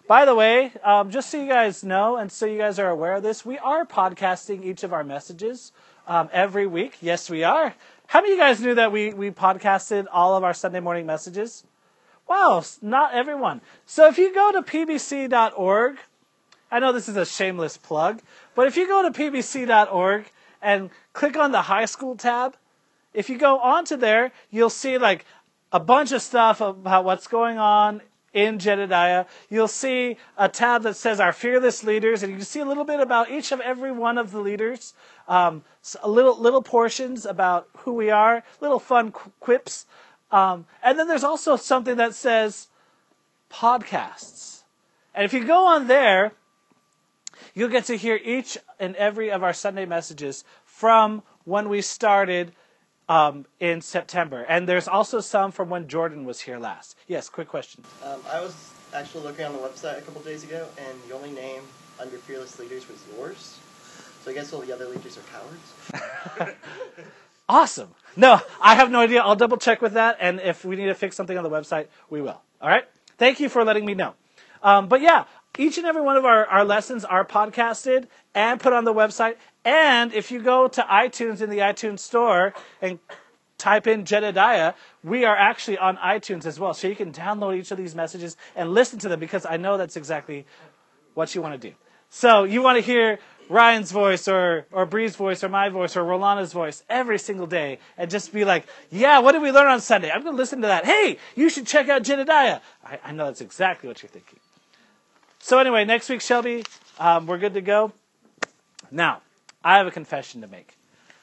By the way, just so you guys know, and so you guys are aware of this, we are podcasting each of our messages every week. Yes, we are. How many of you guys knew that we podcasted all of our Sunday morning messages? Wow, not everyone. So if you go to pbc.org, I know this is a shameless plug, but if you go to pbc.org and click on the high school tab, if you go onto there, you'll see like a bunch of stuff about what's going on in Jedediah. You'll see a tab that says our fearless leaders, and you can see a little bit about each of every one of the leaders, little portions about who we are, little fun quips. And then there's also something that says podcasts. And if you go on there, you'll get to hear each and every of our Sunday messages from when we started in September. And there's also some from when Jordan was here last. Yes, quick question. I was actually looking on the website a couple days ago, and the only name under Fearless Leaders was yours. So I guess all the other leaders are cowards. Awesome. No, I have no idea. I'll double check with that, and if we need to fix something on the website, we will. All right? Thank you for letting me know. But yeah, each and every one of our lessons are podcasted and put on the website. And if you go to iTunes in the iTunes store and type in Jedediah, we are actually on iTunes as well. So you can download each of these messages and listen to them, because I know that's exactly what you want to do. So you want to hear Ryan's voice or Bree's voice or my voice or Rolana's voice every single day and just be like, yeah, what did we learn on Sunday? I'm going to listen to that. Hey, you should check out Jedediah. I know that's exactly what you're thinking. So anyway, next week, Shelby, we're good to go. Now, I have a confession to make.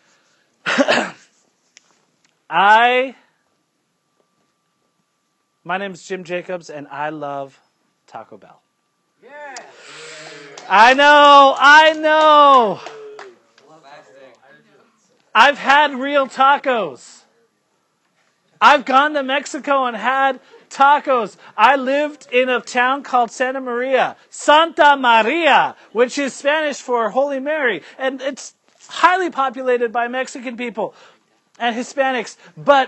My name is Jim Jacobs, and I love Taco Bell. Yeah. I know. I've had real tacos. I've gone to Mexico and had tacos. I lived in a town called Santa Maria, which is Spanish for Holy Mary. And it's highly populated by Mexican people and Hispanics.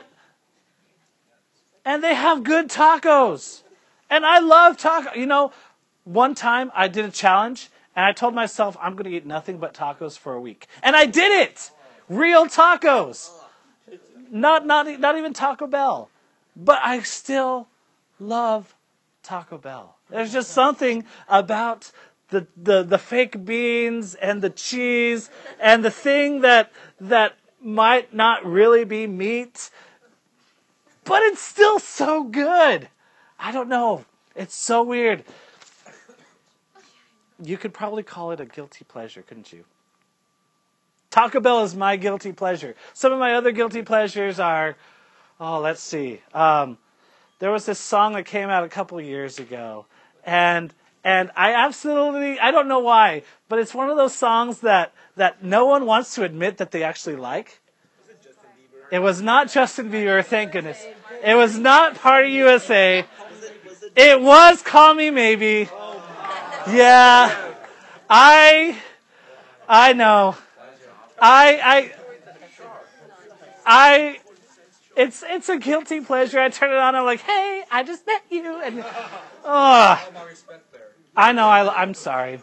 And they have good tacos. And I love tacos. You know, one time I did a challenge, and I told myself I'm going to eat nothing but tacos for a week. And I did it! Real tacos. Not even Taco Bell. But I still love Taco Bell. There's just something about the fake beans and the cheese and the thing that might not really be meat, but it's still so good. I don't know. It's so weird. You could probably call it a guilty pleasure, couldn't you? Taco Bell is my guilty pleasure. Some of my other guilty pleasures are, let's see. There was this song that came out a couple years ago, and I don't know why, but it's one of those songs that no one wants to admit that they actually like. Was it Justin Bieber? It was not Justin Bieber, thank goodness. It was not Party USA. It was Call Me Maybe. Yeah, I know. It's a guilty pleasure. I turn it on. I'm like, hey, I just met you, and I know. I'm sorry.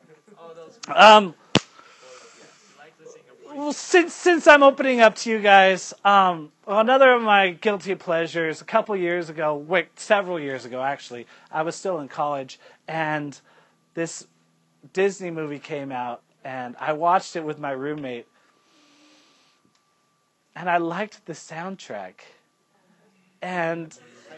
Well, since I'm opening up to you guys, another of my guilty pleasures. Several years ago, actually, I was still in college, and this Disney movie came out, and I watched it with my roommate, and I liked the soundtrack, and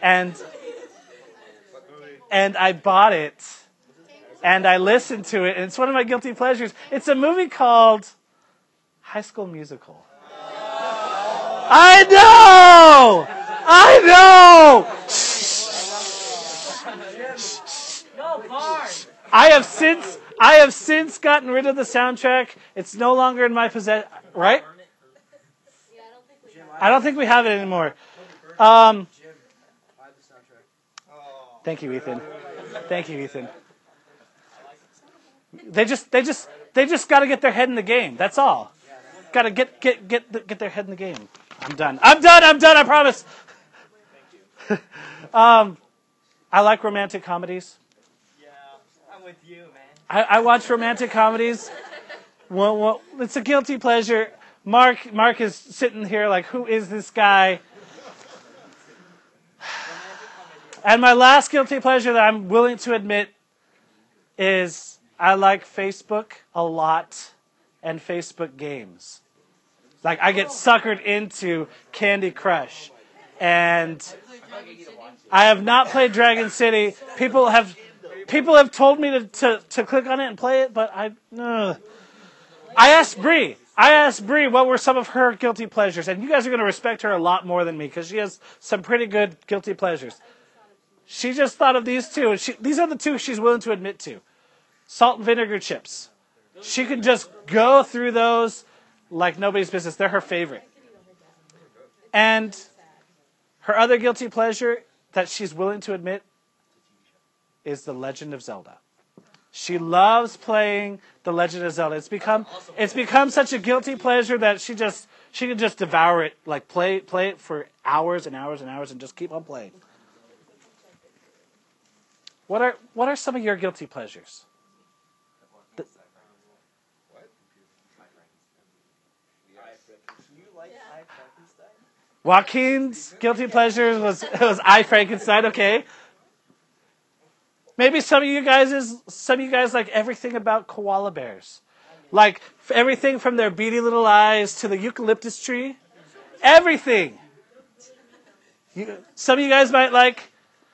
I bought it, and I listened to it, and it's one of my guilty pleasures. It's a movie called High School Musical. I know. I have since gotten rid of the soundtrack. It's no longer in my possession. Right? I don't think we have it anymore. Thank you, Ethan. They just got to get their head in the game. That's all. Got to get their head in the game. I'm done. I promise. I like romantic comedies. with you, man. I watch romantic comedies. Well, it's a guilty pleasure. Mark is sitting here like, who is this guy? And my last guilty pleasure that I'm willing to admit is I like Facebook a lot and Facebook games. Like, I get suckered into Candy Crush. And I have not played Dragon City. People have told me to click on it and play it, but I asked Bree what were some of her guilty pleasures, and you guys are going to respect her a lot more than me because she has some pretty good guilty pleasures. She just thought of these two, and these are the two she's willing to admit to. Salt and vinegar chips. She can just go through those like nobody's business. They're her favorite. And her other guilty pleasure that she's willing to admit is The Legend of Zelda. She loves playing The Legend of Zelda. It's become such a guilty pleasure that she can just devour it, like play it for hours and hours and hours and just keep on playing. What are some of your guilty pleasures? Joaquin's guilty pleasure was I, Frankenstein. Okay. Maybe some of you guys like everything about koala bears, like everything from their beady little eyes to the eucalyptus tree, everything. Some of you guys might like.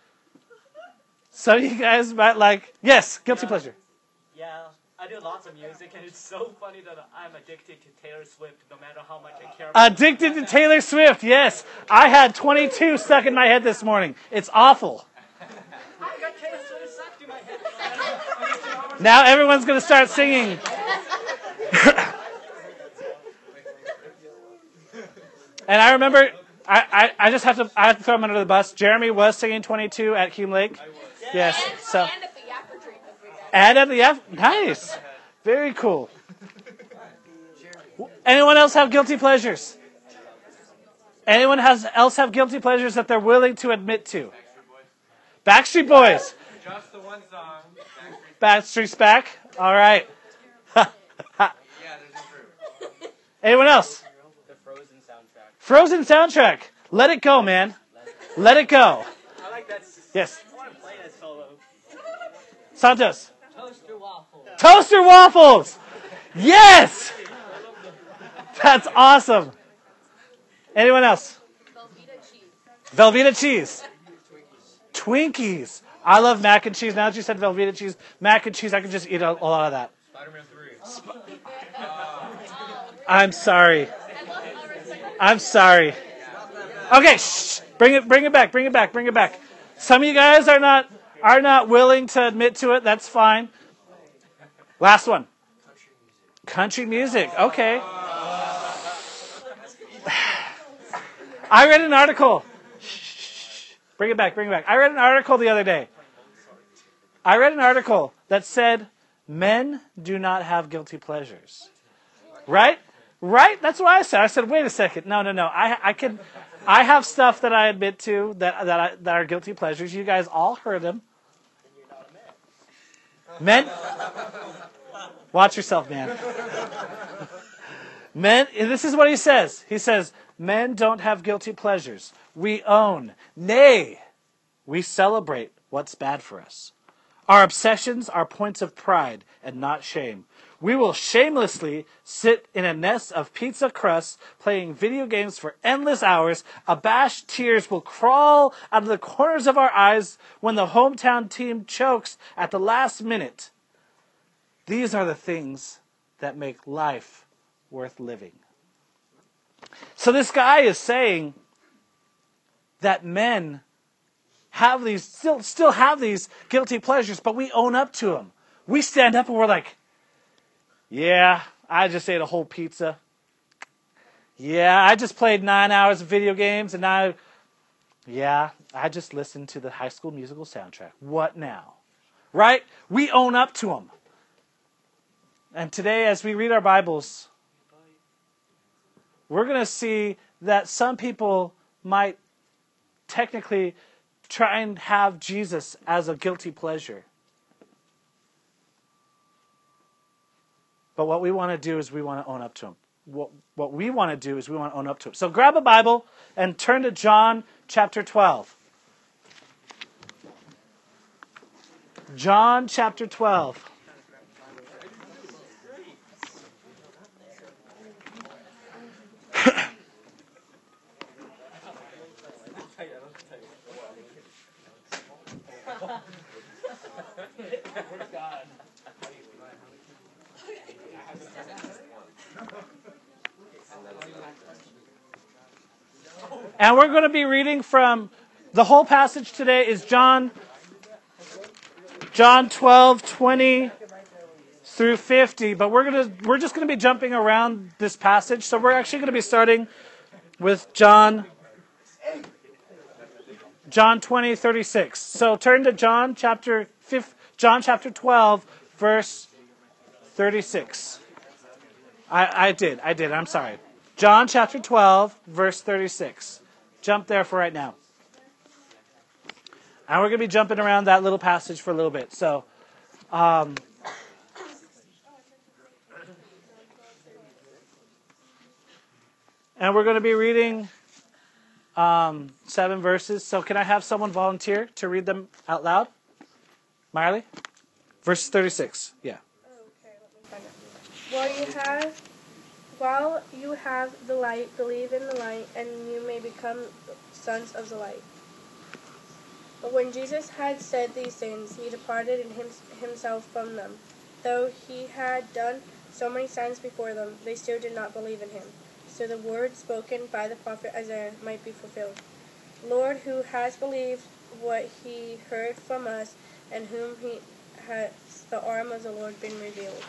Yes, guilty pleasure. Yeah, I do lots of music, and it's so funny that I'm addicted to Taylor Swift, no matter how much I care about Addicted to Taylor Swift, yes. I had 22 stuck in my head this morning. It's awful. I got Taylor Swift stuck in my head. Now everyone's going to start singing. And I remember, I have to throw him under the bus. Jeremy was singing 22 at Hume Lake. Yes. So. And at the Yapper Tree this weekend. And at the Yapper. Nice. Very cool. Anyone else have guilty pleasures? Anyone else have guilty pleasures that they're willing to admit to? Backstreet Boys. Just the one song. Backstreet's back. All right. Yeah, there's a proof. Anyone else? The Frozen soundtrack. Frozen soundtrack. Let it go, man. Let it go. I like that. Yes. I want to play that solo. Santos. Toaster waffle. Toaster waffles. Yes. That's awesome. Anyone else? Velveeta cheese. Velveeta cheese. Twinkies. I love mac and cheese. Now that you said Velveeta cheese, mac and cheese, I can just eat a lot of that. Spider-Man 3. I'm sorry. I'm sorry. Okay, shh. Bring it back. Some of you guys are not willing to admit to it. That's fine. Last one. Country music. Okay. I read an article. Bring it back. I read an article the other day. I read an article that said men do not have guilty pleasures. Right? That's what I said. I said, wait a second. No. I have stuff that I admit to that are guilty pleasures. You guys all heard them. Men, watch yourself, man. Men, this is what he says. He says, men don't have guilty pleasures. We own, nay, we celebrate what's bad for us. Our obsessions are points of pride and not shame. We will shamelessly sit in a nest of pizza crusts playing video games for endless hours. Abashed tears will crawl out of the corners of our eyes when the hometown team chokes at the last minute. These are the things that make life worth living. So this guy is saying that men have these, still have these guilty pleasures, but we own up to them. We stand up and we're like, yeah, I just ate a whole pizza. Yeah, I just played 9 hours of video games, and I just listened to the High School Musical soundtrack. What now? Right? We own up to them. And today, as we read our Bibles, we're going to see that some people might technically try and have Jesus as a guilty pleasure. But what we want to do is we want to own up to him. What we want to do is we want to own up to him. So grab a Bible and turn to John chapter 12. John chapter 12. And we're going to be reading from, the whole passage today is John 12, 20 through 50. But we're just going to be jumping around this passage. So we're actually going to be starting with John 20, 36. So turn to John chapter 12, verse 36. I did. I'm sorry. John chapter 12, verse 36. Jump there for right now. And we're going to be jumping around that little passage for a little bit. So, and we're going to be reading 7 verses. So can I have someone volunteer to read them out loud? Miley? Verse 36. Yeah. Okay, let me find it. While you have the light, believe in the light, and you may become sons of the light. But when Jesus had said these things, he departed in himself from them. Though he had done so many signs before them, they still did not believe in him. So the word spoken by the prophet Isaiah might be fulfilled. Lord, who has believed what he heard from us, and whom he has the arm of the Lord been revealed.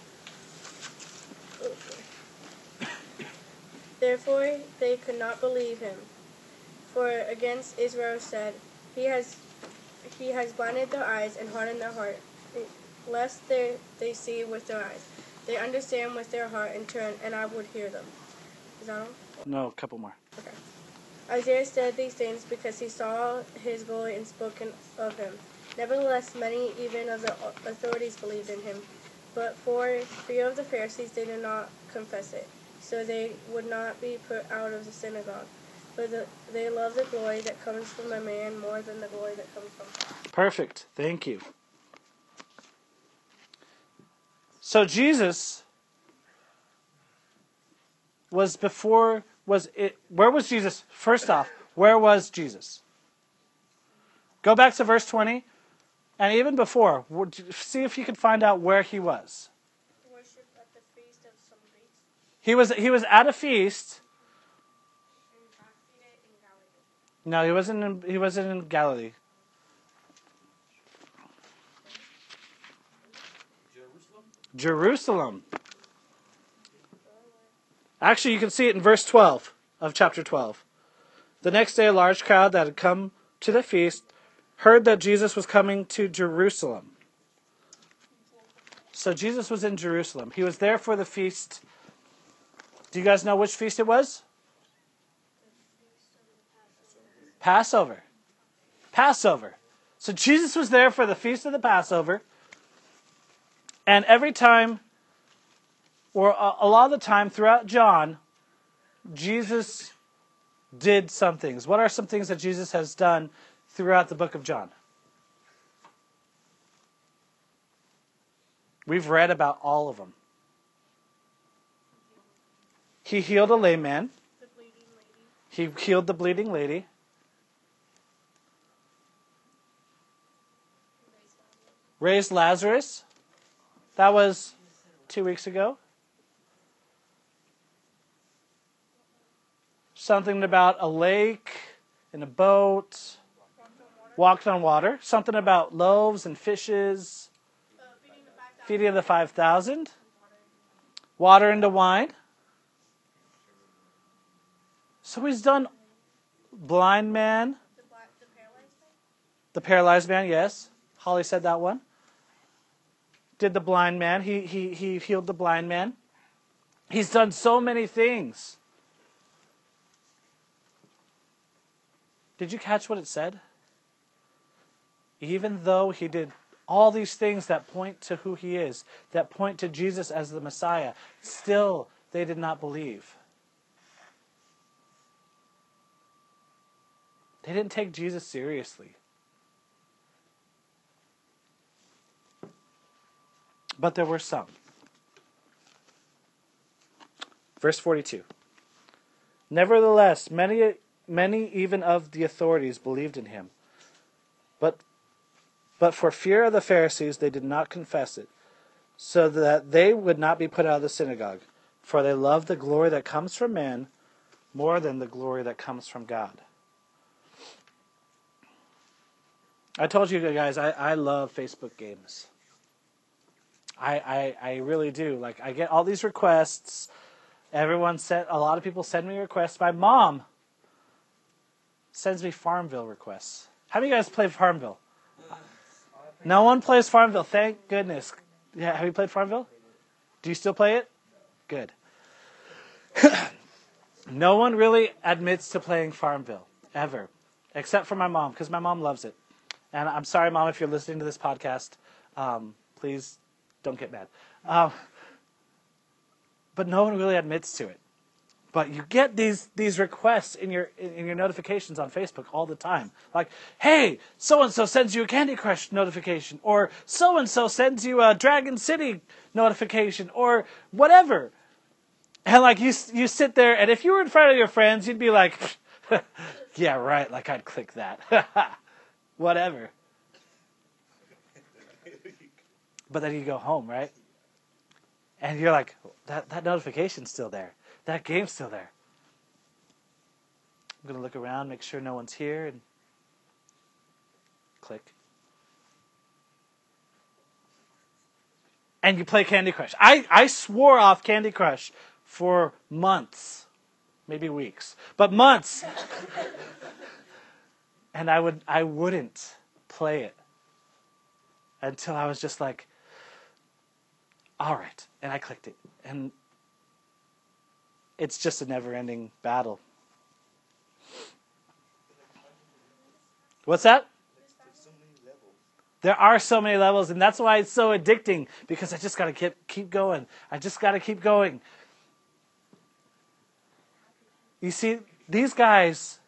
Therefore they could not believe him. For against Israel said, He has blinded their eyes and hardened their heart, lest they see with their eyes, they understand with their heart and turn, and I would hear them. Is that all? No, a couple more. Okay. Isaiah said these things because he saw his glory and spoken of him. Nevertheless, many even of the authorities believed in him. But for fear of the Pharisees, they did not confess it, so they would not be put out of the synagogue. But they love the glory that comes from a man more than the glory that comes from God. Perfect. Thank you. So Jesus where was Jesus? First off, where was Jesus? Go back to verse 20, and even before, see if you can find out where he was. Worship at the feast of some beasts. He was at a feast. In No, Galilee. he wasn't in Galilee. Jerusalem. Actually, you can see it in verse 12 of chapter 12. The next day, a large crowd that had come to the feast heard that Jesus was coming to Jerusalem. So Jesus was in Jerusalem. He was there for the feast. Do you guys know which feast it was? Passover. Passover. So Jesus was there for the feast of the Passover. And every time, or a lot of the time throughout John, Jesus did some things. What are some things that Jesus has done throughout the book of John? We've read about all of them. He healed a lame man. The bleeding lady. He healed the bleeding lady. Raised Lazarus. That was 2 weeks ago. Something about a lake and a boat. Walked on water. Something about loaves and fishes. Feeding the 5,000. Water into wine. So he's done blind man. The paralyzed man. The paralyzed man, yes. Holly said that one. Did the blind man. He healed the blind man. He's done so many things. Did you catch what it said? Even though he did all these things that point to who he is, that point to Jesus as the Messiah. Still, they did not believe. They didn't take Jesus seriously. But there were some. Verse 42. Nevertheless, many even of the authorities believed in him. But for fear of the Pharisees, they did not confess it, so that they would not be put out of the synagogue. For they loved the glory that comes from man more than the glory that comes from God. I told you guys, I love Facebook games. I really do. Like, I get all these requests. A lot of people send me requests. My mom sends me Farmville requests. How many of you guys play Farmville? No one plays Farmville. Thank goodness. Yeah, have you played Farmville? Do you still play it? Good. No one really admits to playing Farmville, ever. Except for my mom, because my mom loves it. And I'm sorry, Mom, if you're listening to this podcast. Please don't get mad. But no one really admits to it. But you get these requests in your notifications on Facebook all the time. Like, hey, so-and-so sends you a Candy Crush notification. Or so-and-so sends you a Dragon City notification. Or whatever. And like you sit there, and if you were in front of your friends, you'd be like, yeah, right, like I'd click that. Whatever. But then you go home, right? And you're like, that notification's still there. That game's still there. I'm going to look around, make sure no one's here, and click. And you play Candy Crush. I swore off Candy Crush for months. Maybe weeks. But months. And I wouldn't play it until I was just like, all right. And I clicked it. And it's just a never-ending battle. What's that? There are so many levels, and that's why it's so addicting, because I just got to keep going. I just got to keep going. You see, these guys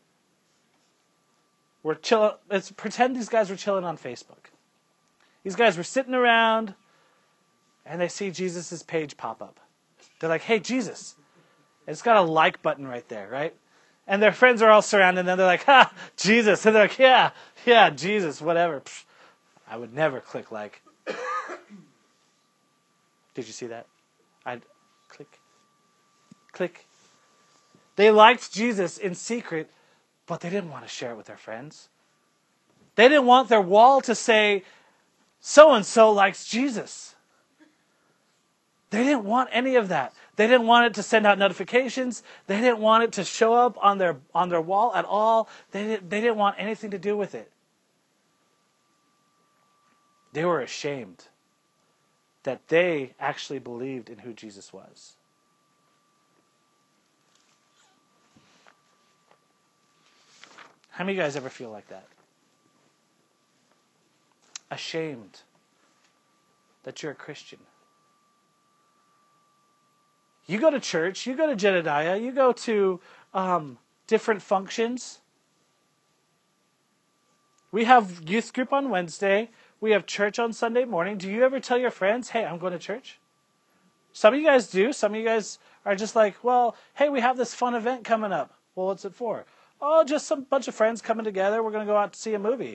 were chilling. Let's pretend these guys were chilling on Facebook. These guys were sitting around, and they see Jesus' page pop up. They're like, hey, Jesus. And it's got a like button right there, right? And their friends are all surrounding them. They're like, ha, Jesus. And they're like, yeah, Jesus, whatever. Psh, I would never click like. Did you see that? I'd click. They liked Jesus in secret, but they didn't want to share it with their friends. They didn't want their wall to say, so-and-so likes Jesus. They didn't want any of that. They didn't want it to send out notifications. They didn't want it to show up on their wall at all. They didn't want anything to do with it. They were ashamed that they actually believed in who Jesus was. How many of you guys ever feel like that? Ashamed that you're a Christian. You go to church, you go to Jedediah, you go to different functions. We have youth group on Wednesday. We have church on Sunday morning. Do you ever tell your friends, hey, I'm going to church? Some of you guys do. Some of you guys are just like, well, hey, we have this fun event coming up. Well, what's it for? Oh, just some bunch of friends coming together. We're going to go out to see a movie.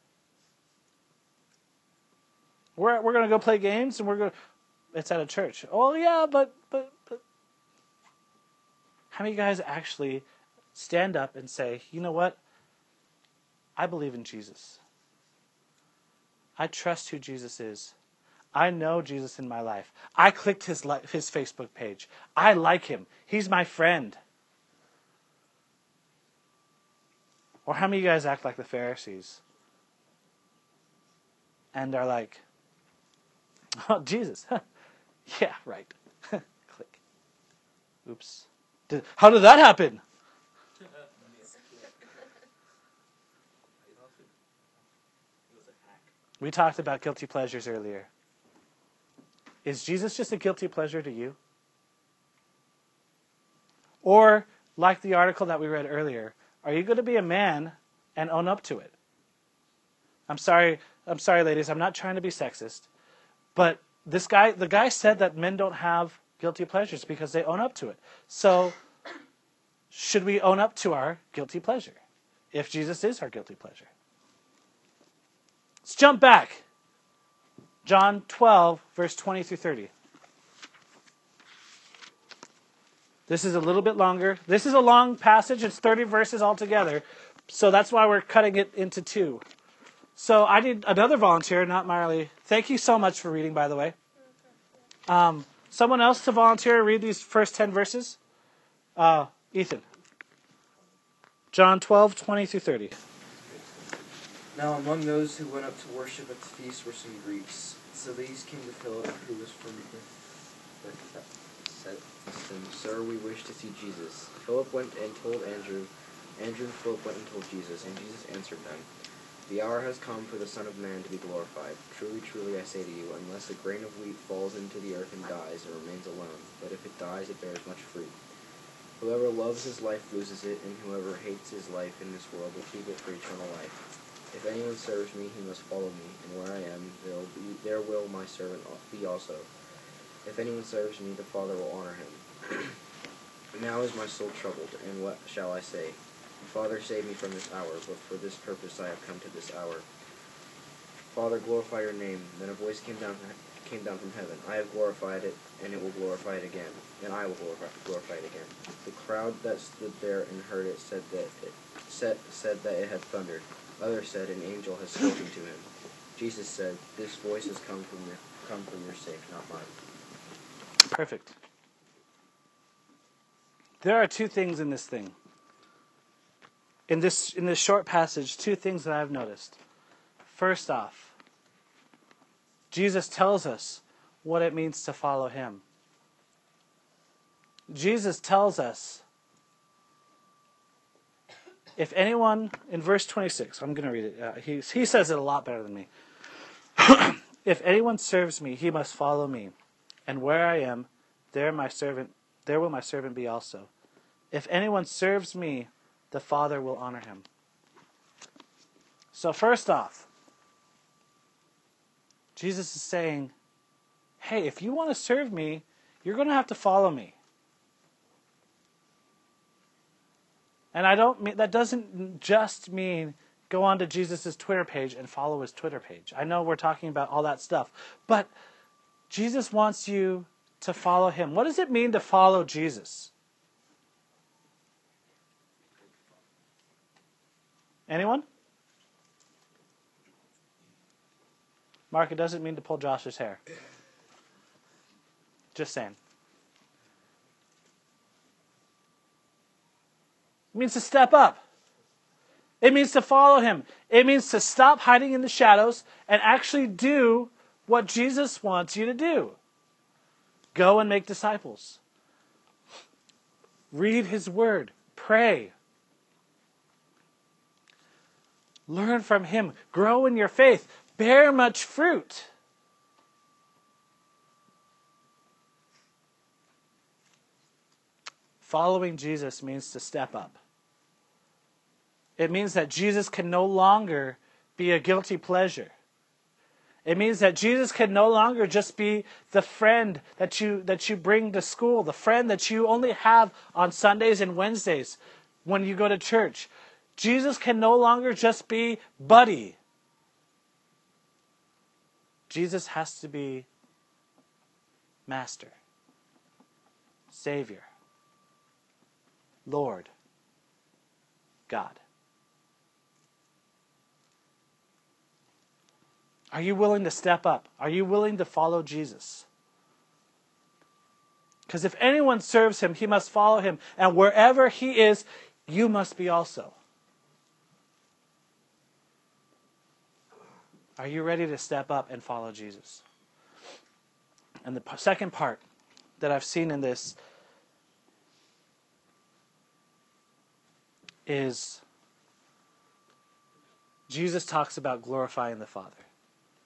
We're going to go play games, and it's at a church. Oh, yeah, but how many of you guys actually stand up and say, you know what? I believe in Jesus. I trust who Jesus is. I know Jesus in my life. I clicked his Facebook page. I like him. He's my friend. Or how many of you guys act like the Pharisees and are like, oh, Jesus. Yeah, right. Click. Oops. How did that happen? We talked about guilty pleasures earlier. Is Jesus just a guilty pleasure to you? Or, like the article that we read earlier, are you going to be a man and own up to it? I'm sorry, ladies, I'm not trying to be sexist, but the guy said that men don't have guilty pleasures because they own up to it. So, should we own up to our guilty pleasure if Jesus is our guilty pleasure? Let's jump back. John 12, verse 20 through 30. This is a little bit longer. This is a long passage. It's 30 verses altogether. So that's why we're cutting it into two. So I need another volunteer, not Marley. Thank you so much for reading, by the way. Someone else to volunteer to read these first 10 verses? Ethan. John 12, 20 through 30. Now among those who went up to worship at the feast were some Greeks. So these came to Philip, who was from Bethsaida, said, "Sir, we wish to see Jesus." Philip went and told Andrew. Andrew and Philip went and told Jesus, and Jesus answered them, "The hour has come for the Son of Man to be glorified. Truly, truly, I say to you, unless a grain of wheat falls into the earth and dies, it remains alone. But if it dies, it bears much fruit. Whoever loves his life loses it, and whoever hates his life in this world will keep it for eternal life. If anyone serves me, he must follow me, and where I am, there will my servant be also. If anyone serves me, the Father will honor him. Now is my soul troubled, and what shall I say? Father, save me from this hour, but for this purpose I have come to this hour. Father, glorify your name. Then a voice came down from heaven. I have glorified it, and it will glorify it again, and I will glorify it again. The crowd that stood there and heard it said that it had thundered. Others said, an angel has spoken to him. Jesus said, this voice has come for your sake, not mine. Perfect. There are two things in this thing. In this short passage, two things that I've noticed. First off, Jesus tells us what it means to follow him. Jesus tells us, if anyone, in verse 26, I'm going to read it. He says it a lot better than me. If anyone serves me, he must follow me. And where I am, there will my servant be also. If anyone serves me, the Father will honor him. So first off, Jesus is saying, hey, if you want to serve me, you're going to have to follow me. And that doesn't just mean go onto Jesus' Twitter page and follow his Twitter page. I know we're talking about all that stuff, but Jesus wants you to follow him. What does it mean to follow Jesus? Anyone? Mark, it doesn't mean to pull Josh's hair. Just saying. It means to step up. It means to follow him. It means to stop hiding in the shadows and actually do what Jesus wants you to do. Go and make disciples. Read his word. Pray. Learn from him. Grow in your faith. Bear much fruit. Following Jesus means to step up. It means that Jesus can no longer be a guilty pleasure. It means that Jesus can no longer just be the friend that you bring to school, the friend that you only have on Sundays and Wednesdays when you go to church. Jesus can no longer just be buddy. Jesus has to be Master, Savior, Lord, God. Are you willing to step up? Are you willing to follow Jesus? Because if anyone serves him, he must follow him. And wherever he is, you must be also. Are you ready to step up and follow Jesus? And the second part that I've seen in this is Jesus talks about glorifying the Father.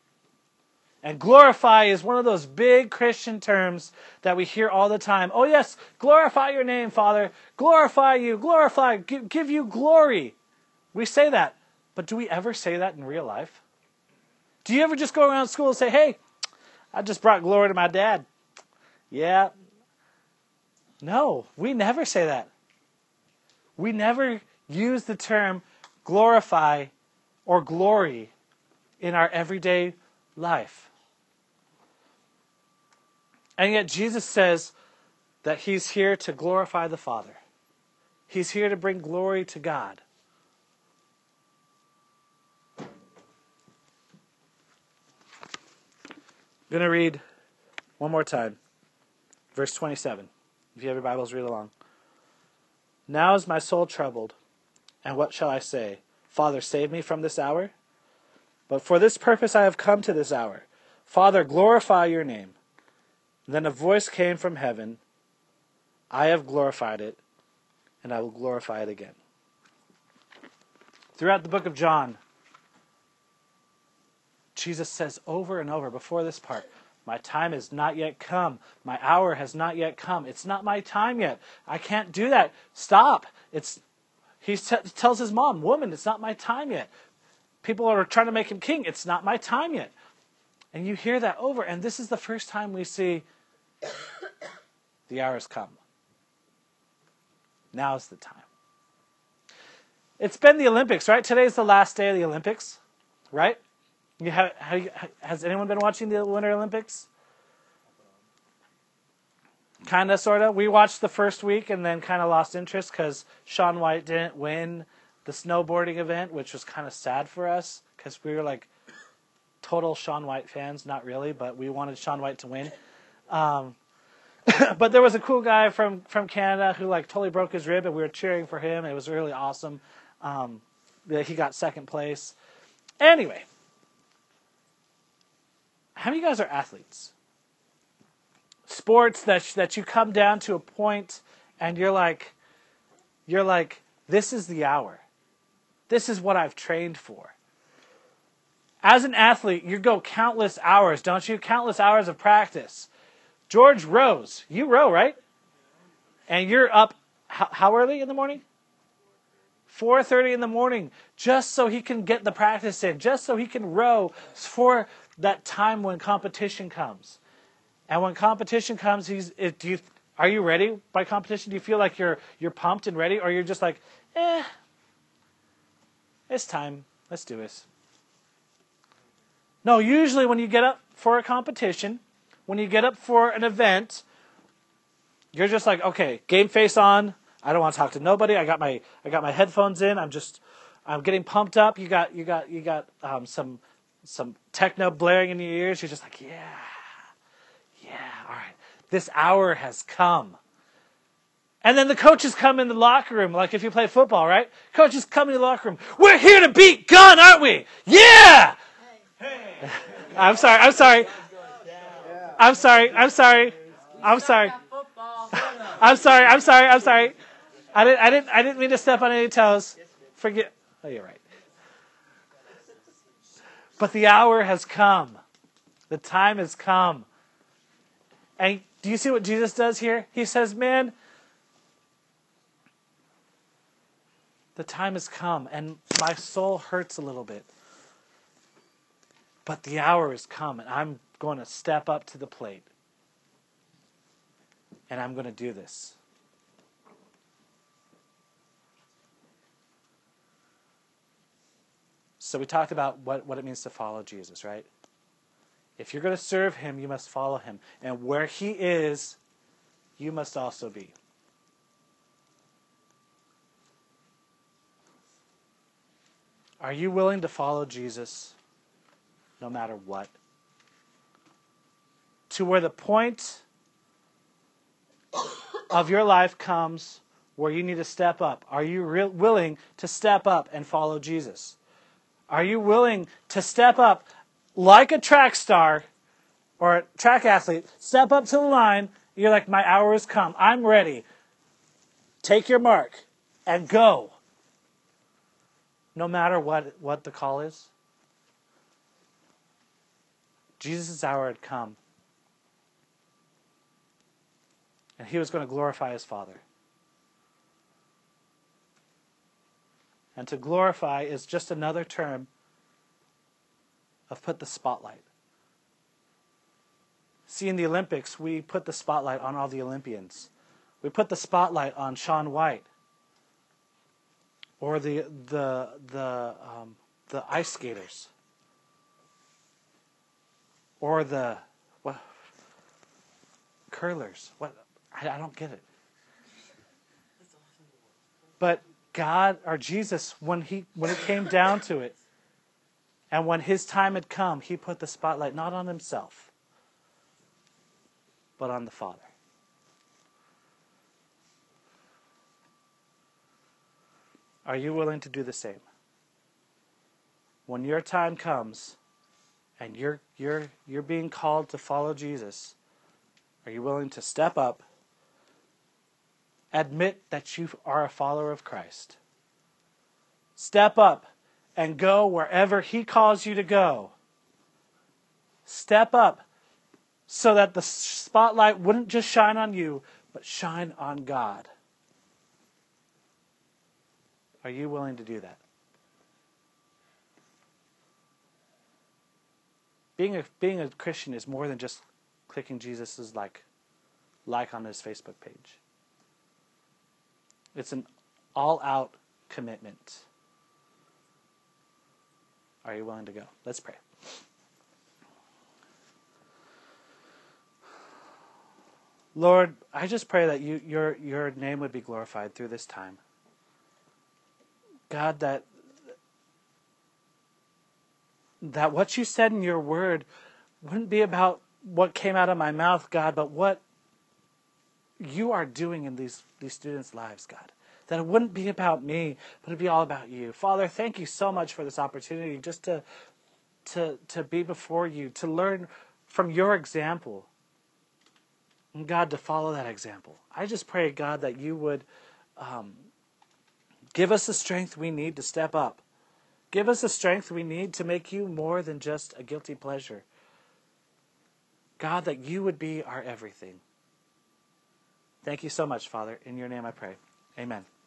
And glorify is one of those big Christian terms that we hear all the time. Oh yes, glorify your name, Father. Glorify you, glorify, give you glory. We say that, but do we ever say that in real life? Do you ever just go around school and say, hey, I just brought glory to my dad? Yeah. No, we never say that. We never use the term glorify or glory in our everyday life. And yet Jesus says that he's here to glorify the Father. He's here to bring glory to God. I'm going to read one more time. Verse 27. If you have your Bibles, read along. Now is my soul troubled, and what shall I say? Father, save me from this hour? But for this purpose I have come to this hour. Father, glorify your name. Then a voice came from heaven. I have glorified it, and I will glorify it again. Throughout the book of John, Jesus says over and over before this part, my time has not yet come. My hour has not yet come. It's not my time yet. I can't do that. Stop. He tells his mom, woman, it's not my time yet. People are trying to make him king. It's not my time yet. And you hear that over. And this is the first time we see the hour has come. Now's the time. It's been the Olympics, right? Today's the last day of the Olympics, right? Has anyone been watching the Winter Olympics? Kind of, sort of. We watched the first week and then kind of lost interest because Shaun White didn't win the snowboarding event, which was kind of sad for us because we were like total Shaun White fans. Not really, but we wanted Shaun White to win. But there was a cool guy from Canada who like totally broke his rib and we were cheering for him. It was really awesome. He got second place. Anyway. How many of you guys are athletes? Sports that you come down to a point and you're like, this is the hour. This is what I've trained for. As an athlete, you go countless hours, don't you? Countless hours of practice. George rows. You row, right? And you're up how early in the morning? 4:30 in the morning, just so he can get the practice in, just so he can row for that time when competition comes. And when competition comes, are you ready by competition? Do you feel like you're pumped and ready, or you're just like, it's time, let's do this? No, usually when you get up for a competition, when you get up for an event, you're just like, okay, game face on. I don't want to talk to nobody. I got my headphones in. I'm getting pumped up. You got some techno blaring in your ears. You're just like, yeah, all right. This hour has come. And then the coaches come in the locker room, like if you play football, right? Coaches come in the locker room. We're here to beat Gun, aren't we? Yeah! Hey. I'm sorry. I didn't mean to step on any toes. Forget. Oh, you're right. But the hour has come. The time has come. And do you see what Jesus does here? He says, man, the time has come, and my soul hurts a little bit. But the hour has come, and I'm going to step up to the plate. And I'm going to do this. So we talked about what it means to follow Jesus, right? If you're going to serve him, you must follow him. And where he is, you must also be. Are you willing to follow Jesus no matter what? To where the point of your life comes where you need to step up. Are you willing to step up and follow Jesus? Are you willing to step up like a track star or a track athlete? Step up to the line. You're like, my hour has come. I'm ready. Take your mark and go. No matter what the call is. Jesus' hour had come. And he was going to glorify his Father. And to glorify is just another term of put the spotlight. See, in the Olympics, we put the spotlight on all the Olympians. We put the spotlight on Shaun White, or the ice skaters, or the curlers. What? I don't get it. But God, or Jesus, when it came down to it, and when his time had come, he put the spotlight not on himself, but on the Father. Are you willing to do the same? When your time comes and you're being called to follow Jesus, are you willing to step up, admit that you are a follower of Christ, step up and go wherever he calls you to go? Step up so that the spotlight wouldn't just shine on you, but shine on God. Are you willing to do that? Being a Christian is more than just clicking Jesus' like on his Facebook page. It's an all-out commitment. Are you willing to go? Let's pray. Lord, I just pray that your name would be glorified through this time. God, that what you said in your word wouldn't be about what came out of my mouth, God, but what you are doing in these students' lives, God. That it wouldn't be about me, but it'd be all about you. Father, thank you so much for this opportunity just to be before you, to learn from your example. And God, to follow that example. I just pray, God, that you would give us the strength we need to step up. Give us the strength we need to make you more than just a guilty pleasure. God, that you would be our everything. Thank you so much, Father. In your name I pray. Amen.